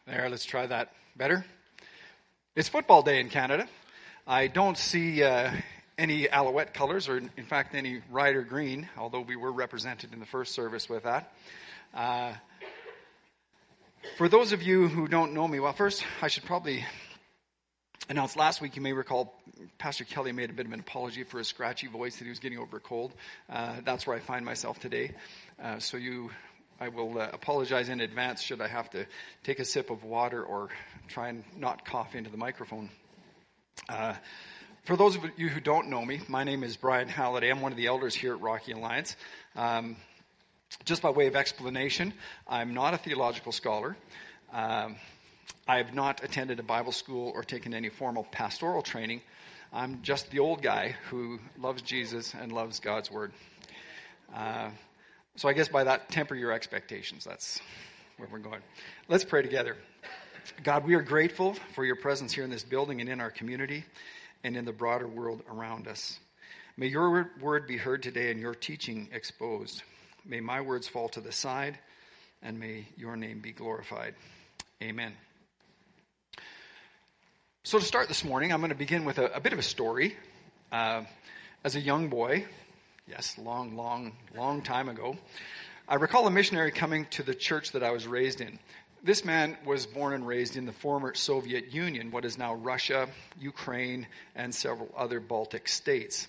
There, let's try that. Better? It's football day in Canada. I don't see any Alouette colors, or in fact any Rider green, although we were represented in the first service with that. For those of you who don't know me, well, first I should probably announce, last week you may recall Pastor Kelly made a bit of an apology for his scratchy voice that he was getting over a cold. That's where I find myself today. I will apologize in advance should I have to take a sip of water or try and not cough into the microphone. For those of you who don't know me, my name is Brian Halliday. I'm one of the elders here at Rocky Alliance. Just by way of explanation, I'm not a theological scholar. I have not attended a Bible school or taken any formal pastoral training. I'm just the old guy who loves Jesus and loves God's Word. So I guess by that, temper your expectations. That's where we're going. Let's pray together. God, we are grateful for your presence here in this building and in our community and in the broader world around us. May your word be heard today and your teaching exposed. May my words fall to the side and may your name be glorified. Amen. So to start this morning, I'm going to begin with a bit of a story. As a young boy, yes, long time ago, I recall a missionary coming to the church that I was raised in. This man was born and raised in the former Soviet Union, what is now Russia, Ukraine, and several other Baltic states.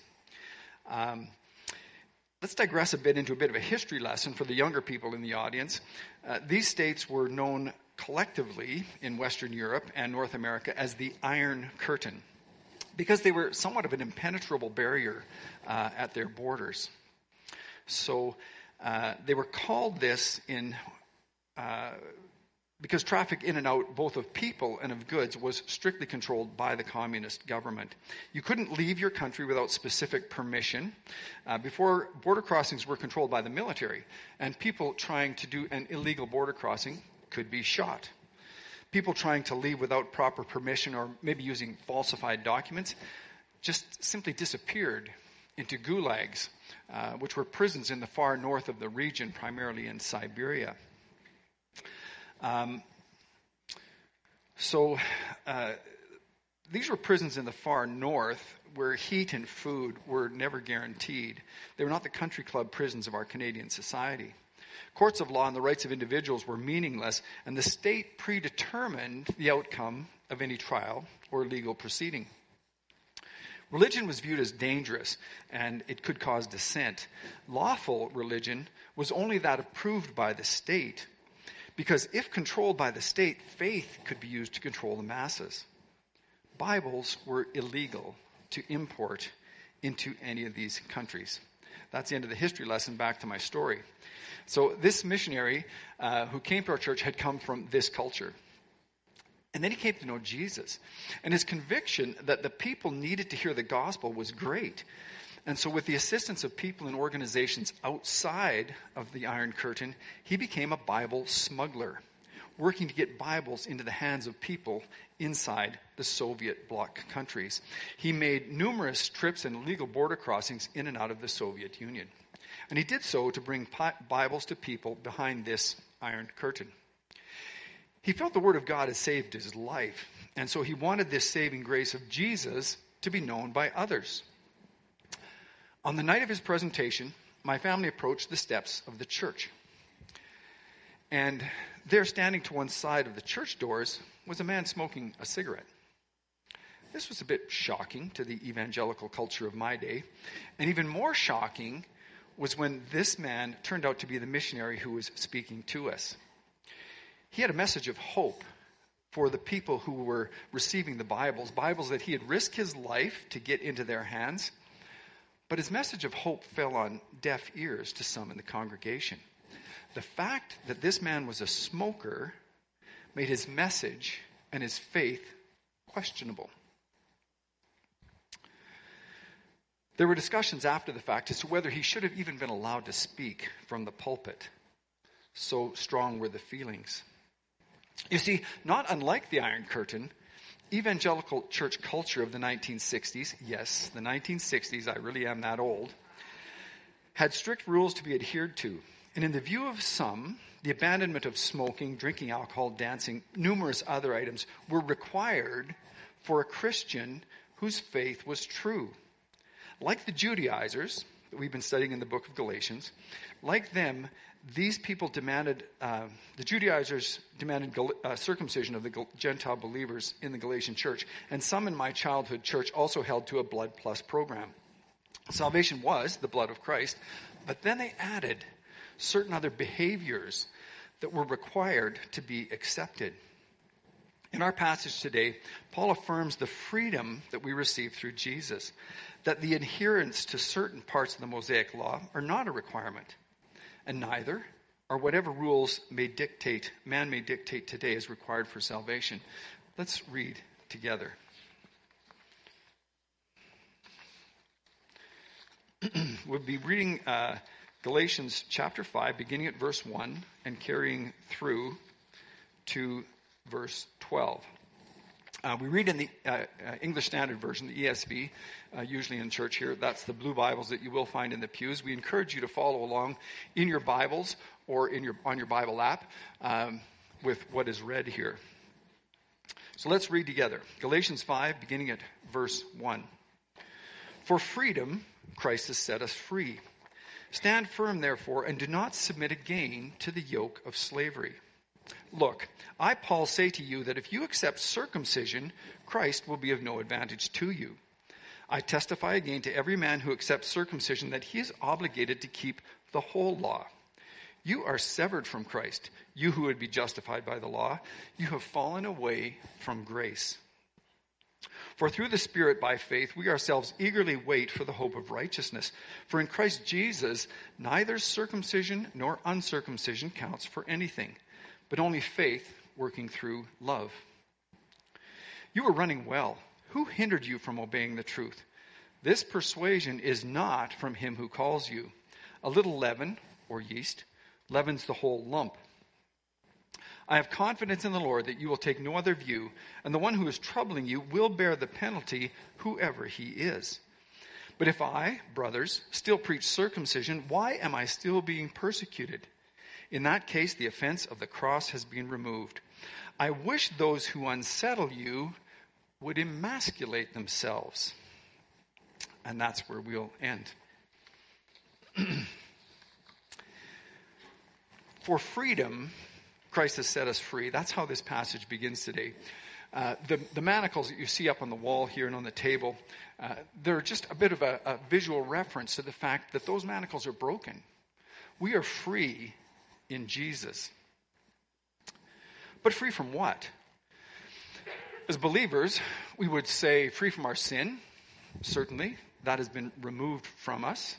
Let's digress a bit into a bit of a history lesson for the younger people in the audience. These states were known collectively in Western Europe and North America as the Iron Curtain, because they were somewhat of an impenetrable barrier at their borders. So they were called this because traffic in and out both of people and of goods was strictly controlled by the communist government. You couldn't leave your country without specific permission. Before, border crossings were controlled by the military, and people trying to do an illegal border crossing could be shot. People trying to leave without proper permission or maybe using falsified documents just simply disappeared into gulags, which were prisons in the far north of the region, primarily in Siberia. These were prisons in the far north where heat and food were never guaranteed. They were not the country club prisons of our Canadian society. Courts of law and the rights of individuals were meaningless, and the state predetermined the outcome of any trial or legal proceeding. Religion was viewed as dangerous, and it could cause dissent. Lawful religion was only that approved by the state, because if controlled by the state, faith could be used to control the masses. Bibles were illegal to import into any of these countries. That's the end of the history lesson. Back to my story. So this missionary who came to our church had come from this culture. And then he came to know Jesus. And his conviction that the people needed to hear the gospel was great. And so with the assistance of people and organizations outside of the Iron Curtain, he became a Bible smuggler, working to get Bibles into the hands of people inside the Soviet bloc countries. He made numerous trips and illegal border crossings in and out of the Soviet Union. And he did so to bring Bibles to people behind this Iron Curtain. He felt the Word of God had saved his life, and so he wanted this saving grace of Jesus to be known by others. On the night of his presentation, my family approached the steps of the church. And there, standing to one side of the church doors, was a man smoking a cigarette. This was a bit shocking to the evangelical culture of my day. And even more shocking was when this man turned out to be the missionary who was speaking to us. He had a message of hope for the people who were receiving the Bibles that he had risked his life to get into their hands. But his message of hope fell on deaf ears to some in the congregation. The fact that this man was a smoker made his message and his faith questionable. There were discussions after the fact as to whether he should have even been allowed to speak from the pulpit. So strong were the feelings. You see, not unlike the Iron Curtain, evangelical church culture of the 1960s, yes, the 1960s, I really am that old, had strict rules to be adhered to. And in the view of some, the abandonment of smoking, drinking alcohol, dancing, numerous other items were required for a Christian whose faith was true. Like the Judaizers that we've been studying in the book of Galatians, like them, these people demanded, the Judaizers demanded circumcision of the Gentile believers in the Galatian church. And some in my childhood church also held to a blood plus program. Salvation was the blood of Christ, but then they added certain other behaviors that were required to be accepted. In our passage today, Paul affirms the freedom that we receive through Jesus, that the adherence to certain parts of the Mosaic law are not a requirement, and neither are whatever rules man may dictate today is required for salvation. Let's read together. We'll be reading Galatians chapter 5, beginning at verse 1 and carrying through to verse 12. We read in the English Standard Version, the ESV, usually in church here. That's the blue Bibles that you will find in the pews. We encourage you to follow along in your Bibles or on your Bible app with what is read here. So let's read together. Galatians 5, beginning at verse 1. For freedom, Christ has set us free. Stand firm, therefore, and do not submit again to the yoke of slavery. Look, I, Paul, say to you that if you accept circumcision, Christ will be of no advantage to you. I testify again to every man who accepts circumcision that he is obligated to keep the whole law. You are severed from Christ, you who would be justified by the law. You have fallen away from grace. For through the Spirit, by faith, we ourselves eagerly wait for the hope of righteousness. For in Christ Jesus, neither circumcision nor uncircumcision counts for anything, but only faith working through love. You were running well. Who hindered you from obeying the truth? This persuasion is not from him who calls you. A little leaven, or yeast, leavens the whole lump. I have confidence in the Lord that you will take no other view, and the one who is troubling you will bear the penalty, whoever he is. But if I, brothers, still preach circumcision, why am I still being persecuted? In that case, the offense of the cross has been removed. I wish those who unsettle you would emasculate themselves. And that's where we'll end. For freedom, Christ has set us free. That's how this passage begins today. The manacles that you see up on the wall here and on the table, they're just a bit of a visual reference to the fact that those manacles are broken. We are free in Jesus. But free from what? As believers, we would say free from our sin. Certainly, that has been removed from us.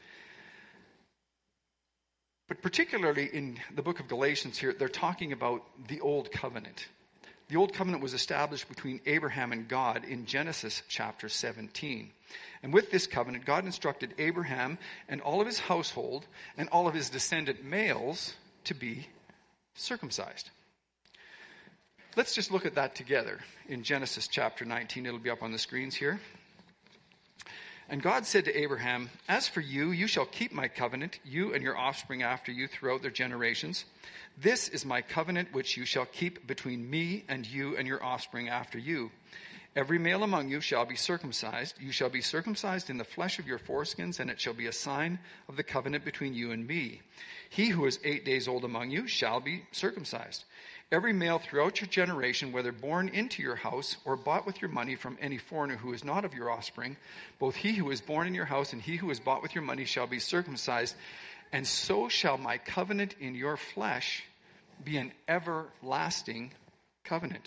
But particularly in the book of Galatians here, they're talking about the Old Covenant. The Old Covenant was established between Abraham and God in Genesis chapter 17. And with this covenant, God instructed Abraham and all of his household and all of his descendant males to be circumcised. Let's just look at that together in Genesis chapter 19. It'll be up on the screens here. And God said to Abraham, as for you, you shall keep my covenant, you and your offspring after you throughout their generations. This is my covenant which you shall keep between me and you and your offspring after you. Every male among you shall be circumcised. You shall be circumcised in the flesh of your foreskins, and it shall be a sign of the covenant between you and me. He who is 8 days old among you shall be circumcised. Every male throughout your generation, whether born into your house or bought with your money from any foreigner who is not of your offspring, both he who is born in your house and he who is bought with your money shall be circumcised. And so shall my covenant in your flesh be an everlasting covenant.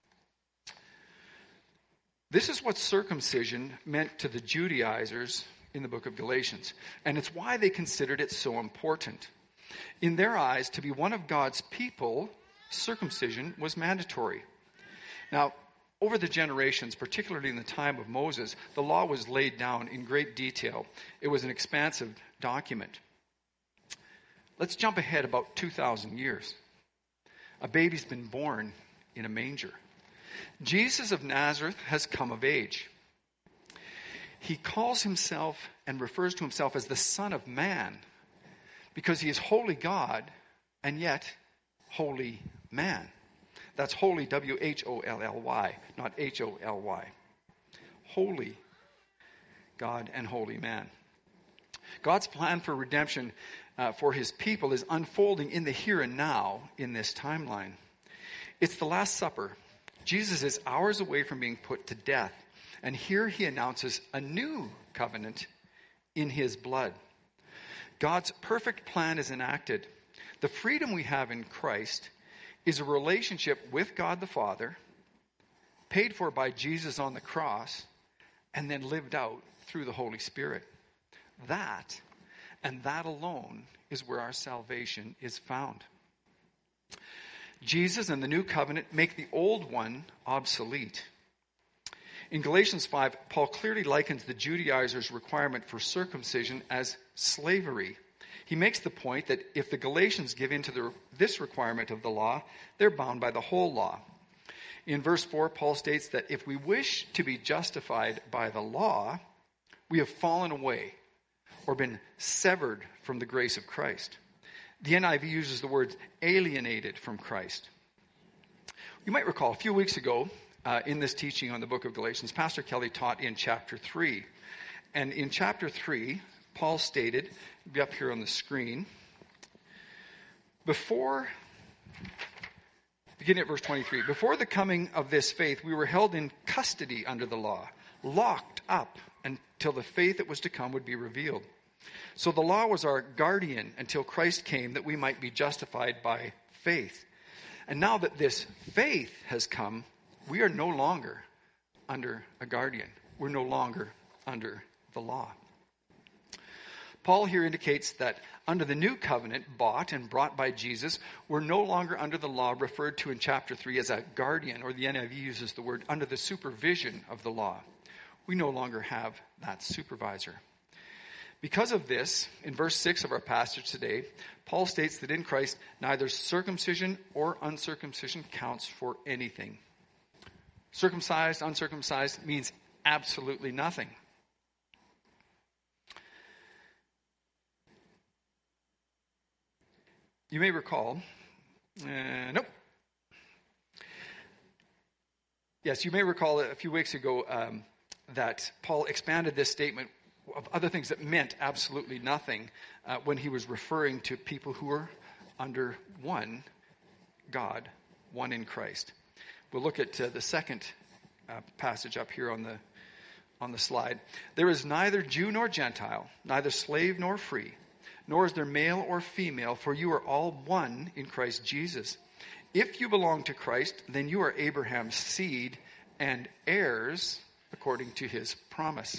This is what circumcision meant to the Judaizers in the book of Galatians. And it's why they considered it so important. In their eyes, to be one of God's people, circumcision was mandatory. Now, over the generations, particularly in the time of Moses, the law was laid down in great detail. It was an expansive document. Let's jump ahead about 2,000 years. A baby's been born in a manger. Jesus of Nazareth has come of age. He calls himself and refers to himself as the Son of Man because he is wholly God and yet holy man. That's holy, W-H-O-L-L-Y, not H-O-L-Y. Holy God and holy man. God's plan for redemption for his people is unfolding in the here and now in this timeline. It's the Last Supper. Jesus is hours away from being put to death. And here he announces a new covenant in his blood. God's perfect plan is enacted. The freedom we have in Christ is a relationship with God the Father, paid for by Jesus on the cross, and then lived out through the Holy Spirit. That, and that alone, is where our salvation is found. Jesus and the new covenant make the old one obsolete. In Galatians 5, Paul clearly likens the Judaizers' requirement for circumcision as slavery. He makes the point that if the Galatians give in to this requirement of the law, they're bound by the whole law. In verse 4, Paul states that if we wish to be justified by the law, we have fallen away or been severed from the grace of Christ. The NIV uses the words alienated from Christ. You might recall a few weeks ago in this teaching on the book of Galatians, Pastor Kelly taught in chapter 3. And in chapter 3, Paul stated, it'll be up here on the screen, beginning at verse 23, before the coming of this faith, we were held in custody under the law, locked up until the faith that was to come would be revealed. So the law was our guardian until Christ came that we might be justified by faith. And now that this faith has come, we are no longer under a guardian. We're no longer under the law. Paul here indicates that under the new covenant bought and brought by Jesus, we're no longer under the law referred to in chapter 3 as a guardian, or the NIV uses the word under the supervision of the law. We no longer have that supervisor. Because of this, in verse 6 of our passage today, Paul states that in Christ, neither circumcision or uncircumcision counts for anything. Circumcised, uncircumcised means absolutely nothing. You may recall, Yes, you may recall a few weeks ago that Paul expanded this statement of other things that meant absolutely nothing when he was referring to people who were under one God, one in Christ. We'll look at the second passage up here on the slide. There is neither Jew nor Gentile, neither slave nor free, nor is there male or female, for you are all one in Christ Jesus. If you belong to Christ, then you are Abraham's seed and heirs according to his promise.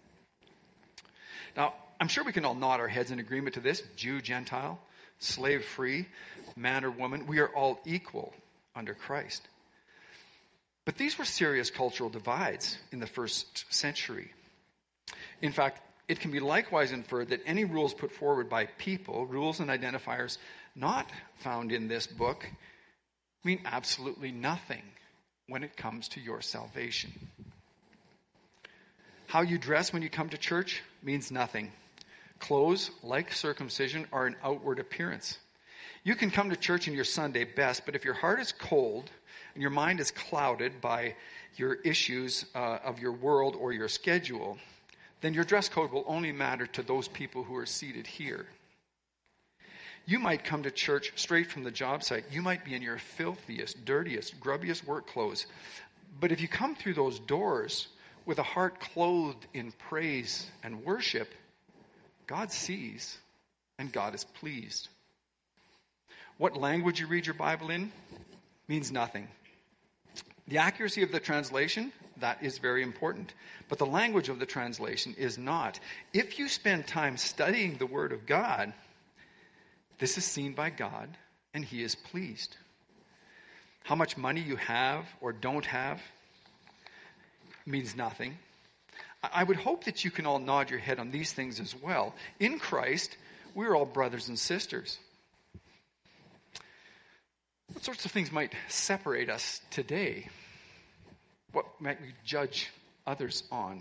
Now, I'm sure we can all nod our heads in agreement to this. Jew, Gentile, slave, free, man or woman, we are all equal under Christ. But these were serious cultural divides in the first century. In fact, it can be likewise inferred that any rules put forward by people, rules and identifiers not found in this book, mean absolutely nothing when it comes to your salvation. How you dress when you come to church means nothing. Clothes, like circumcision, are an outward appearance. You can come to church in your Sunday best, but if your heart is cold and your mind is clouded by your issues of your world or your schedule, then your dress code will only matter to those people who are seated here. You might come to church straight from the job site. You might be in your filthiest, dirtiest, grubbiest work clothes. But if you come through those doors with a heart clothed in praise and worship, God sees and God is pleased. What language you read your Bible in means nothing. The accuracy of the translation, that is very important. But the language of the translation is not. If you spend time studying the Word of God, this is seen by God and He is pleased. How much money you have or don't have means nothing. I would hope that you can all nod your head on these things as well. In Christ, we're all brothers and sisters. What sorts of things might separate us today? What might we judge others on?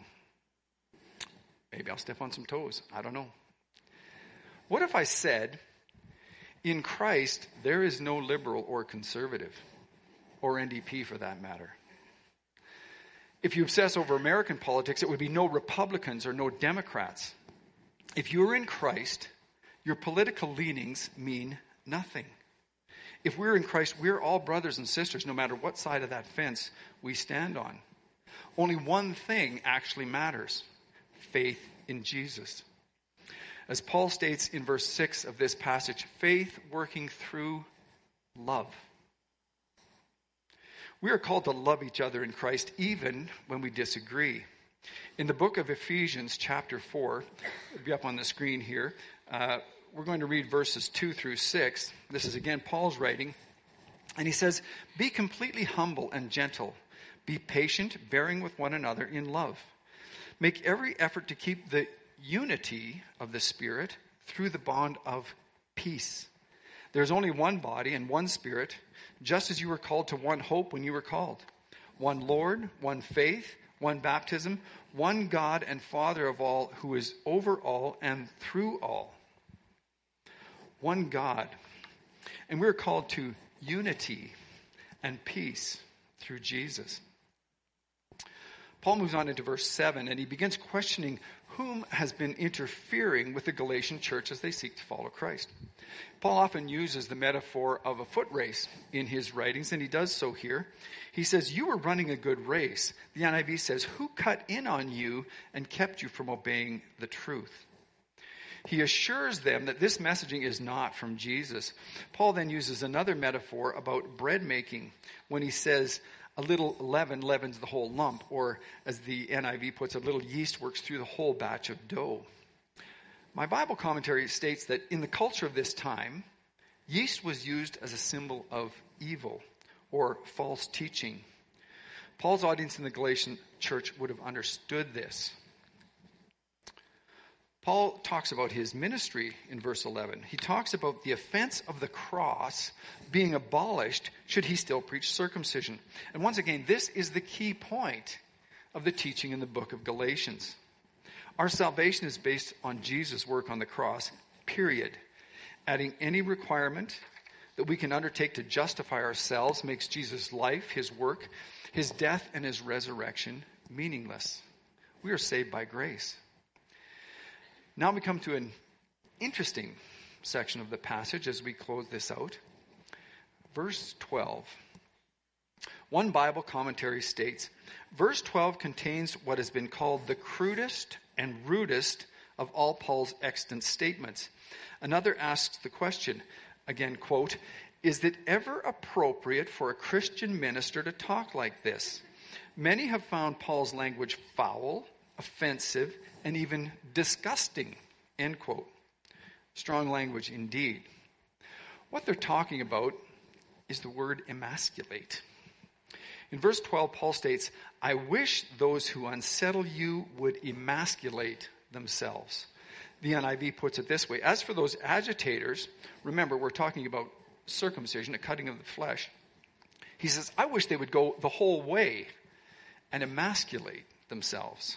Maybe I'll step on some toes. I don't know. What if I said, In Christ, there is no liberal or conservative, or NDP for that matter. If you obsess over American politics, it would be no Republicans or no Democrats. If you're in Christ, your political leanings mean nothing. If we're in Christ, we're all brothers and sisters, no matter what side of that fence we stand on. Only one thing actually matters: faith in Jesus. As Paul states in verse 6 of this passage, faith working through love. We are called to love each other in Christ even when we disagree. In the book of Ephesians, chapter 4, it'll be up on the screen here, we're going to read verses 2 through 6. This is again Paul's writing. And he says, "Be completely humble and gentle. Be patient, bearing with one another in love. Make every effort to keep the unity of the Spirit through the bond of peace. There's only one body and one Spirit, just as you were called to one hope when you were called. One Lord, one faith, one baptism, one God and Father of all, who is over all and through all." One God. And we're called to unity and peace through Jesus. Paul moves on into verse 7, and he begins questioning whom has been interfering with the Galatian church as they seek to follow Christ. Paul often uses the metaphor of a foot race in his writings, and he does so here. He says, "You were running a good race." The NIV says, "Who cut in on you and kept you from obeying the truth?" He assures them that this messaging is not from Jesus. Paul then uses another metaphor about bread making when he says, "A little leaven leavens the whole lump," or as the NIV puts, "a little yeast works through the whole batch of dough." My Bible commentary states that in the culture of this time, yeast was used as a symbol of evil or false teaching. Paul's audience in the Galatian church would have understood this. Paul talks about his ministry in verse 11. He talks about the offense of the cross being abolished should he still preach circumcision. And once again, this is the key point of the teaching in the book of Galatians. Our salvation is based on Jesus' work on the cross, period. Adding any requirement that we can undertake to justify ourselves makes Jesus' life, his work, his death, and his resurrection meaningless. We are saved by grace. Now we come to an interesting section of the passage as we close this out. Verse 12. One Bible commentary states, verse 12 contains what has been called the crudest and rudest of all Paul's extant statements. Another asks the question, again, quote, "Is it ever appropriate for a Christian minister to talk like this? Many have found Paul's language foul, offensive, and even disgusting," end quote. Strong language indeed. What they're talking about is the word emasculate. In verse 12, Paul states, "I wish those who unsettle you would emasculate themselves." The NIV puts it this way, "As for those agitators," remember we're talking about circumcision, a cutting of the flesh. He says, "I wish they would go the whole way and emasculate themselves."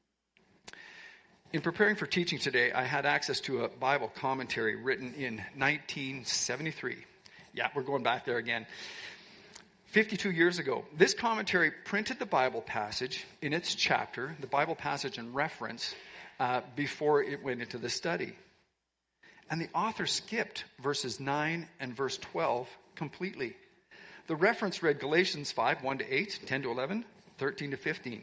In preparing for teaching today, I had access to a Bible commentary written in 1973. Yeah, we're going back there again. 52 years ago. This commentary printed the Bible passage in its chapter, the Bible passage and reference, before it went into the study. And the author skipped verses 9 and verse 12 completely. The reference read Galatians 5, 1 to 8, 10 to 11, 13 to 15.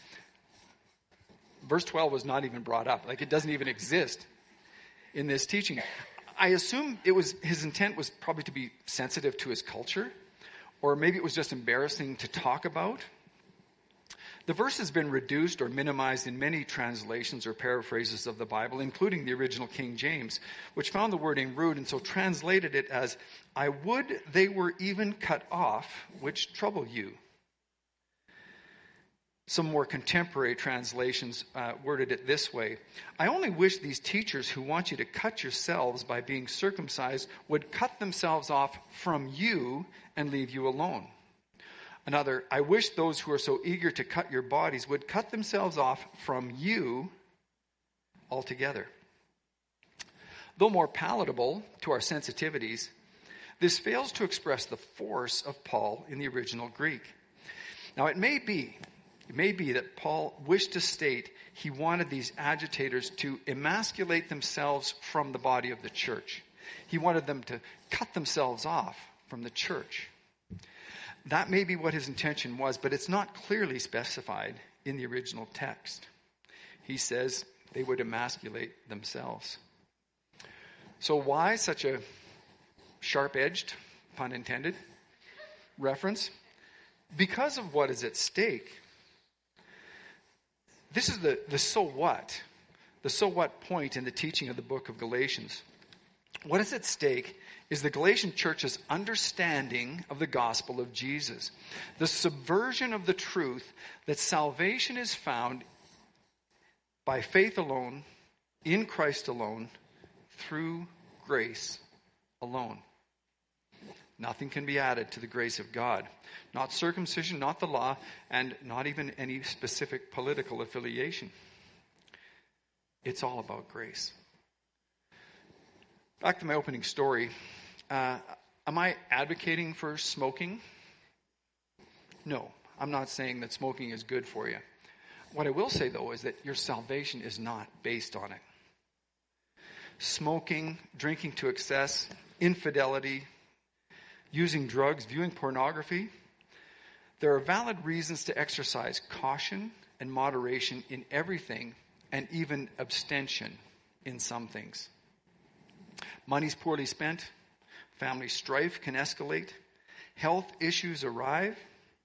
Verse 12 was not even brought up. Like, it doesn't even exist in this teaching. I assume his intent was probably to be sensitive to his culture, or maybe it was just embarrassing to talk about. The verse has been reduced or minimized in many translations or paraphrases of the Bible, including the original King James, which found the wording rude and so translated it as, "I would they were even cut off, which trouble you." Some more contemporary translations worded it this way: "I only wish these teachers who want you to cut yourselves by being circumcised would cut themselves off from you and leave you alone." Another, "I wish those who are so eager to cut your bodies would cut themselves off from you altogether." Though more palatable to our sensitivities, this fails to express the force of Paul in the original Greek. Now, it may be that Paul wished to state he wanted these agitators to emasculate themselves from the body of the church. He wanted them to cut themselves off from the church. That may be what his intention was, but it's not clearly specified in the original text. He says they would emasculate themselves. So why such a sharp-edged, pun intended, reference? Because of what is at stake. This is the so what. The so what point in the teaching of the book of Galatians. What is at stake is the Galatian church's understanding of the gospel of Jesus. The subversion of the truth that salvation is found by faith alone, in Christ alone, through grace alone. Nothing can be added to the grace of God. Not circumcision, not the law, and not even any specific political affiliation. It's all about grace. Back to my opening story. Am I advocating for smoking? No, I'm not saying that smoking is good for you. What I will say, though, is that your salvation is not based on it. Smoking, drinking to excess, infidelity, using drugs, viewing pornography, there are valid reasons to exercise caution and moderation in everything, and even abstention in some things. Money's poorly spent, family strife can escalate, health issues arise.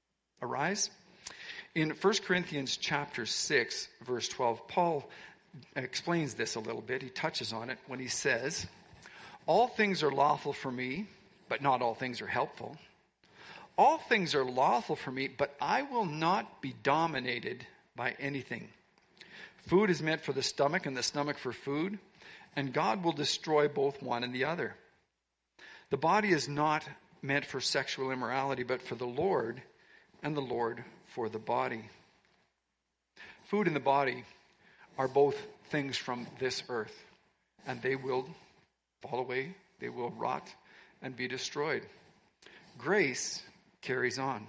In 1 Corinthians chapter 6, verse 12, Paul explains this a little bit. He touches on it when he says, "All things are lawful for me, but not all things are helpful. All things are lawful for me, but I will not be dominated by anything. Food is meant for the stomach, and the stomach for food, and God will destroy both one and the other. The body is not meant for sexual immorality, but for the Lord, and the Lord for the body." Food and the body are both things from this earth, and they will fall away, they will rot, and be destroyed. Grace carries on.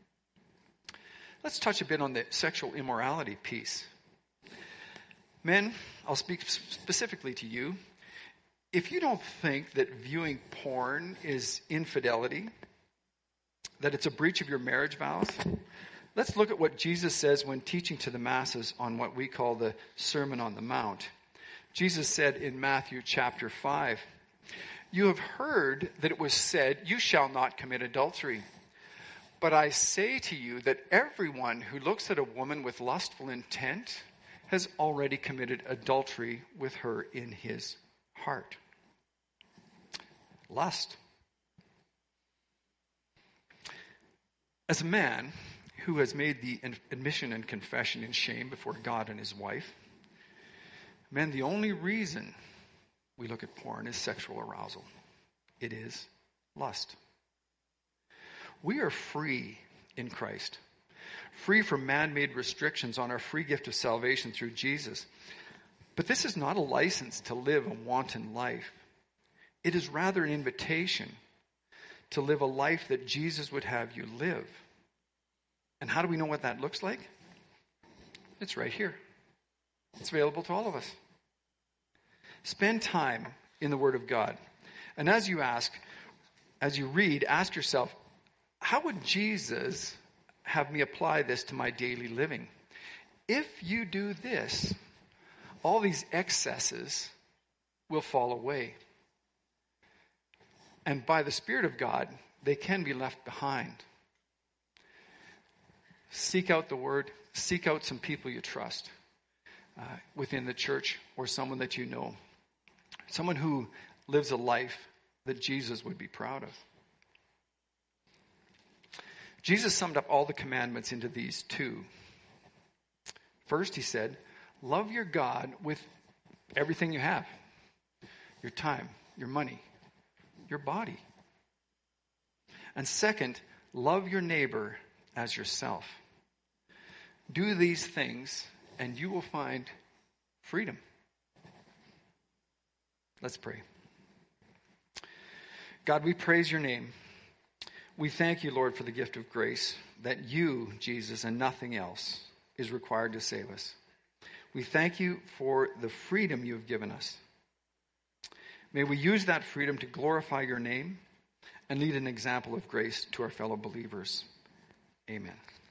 Let's touch a bit on the sexual immorality piece. Men, I'll speak specifically to you. If you don't think that viewing porn is infidelity, that it's a breach of your marriage vows, let's look at what Jesus says when teaching to the masses on what we call the Sermon on the Mount. Jesus said in Matthew chapter 5, "You have heard that it was said, 'You shall not commit adultery.' But I say to you that everyone who looks at a woman with lustful intent has already committed adultery with her in his heart." Lust. As a man who has made the admission and confession in shame before God and his wife, men, the only reason we look at porn is sexual arousal. It is lust. We are free in Christ, free from man-made restrictions on our free gift of salvation through Jesus. But this is not a license to live a wanton life. It is rather an invitation to live a life that Jesus would have you live. And how do we know what that looks like? It's right here. It's available to all of us. Spend time in the Word of God. And as you read, ask yourself, how would Jesus have me apply this to my daily living? If you do this, all these excesses will fall away. And by the Spirit of God, they can be left behind. Seek out the Word. Seek out some people you trust within the church, or someone that you know. Someone who lives a life that Jesus would be proud of. Jesus summed up all the commandments into these two. First, he said, love your God with everything you have. Your time, your money, your body. And second, love your neighbor as yourself. Do these things and you will find freedom. Let's pray. God, we praise your name. We thank you, Lord, for the gift of grace, that you, Jesus, and nothing else is required to save us. We thank you for the freedom you have given us. May we use that freedom to glorify your name and lead an example of grace to our fellow believers. Amen.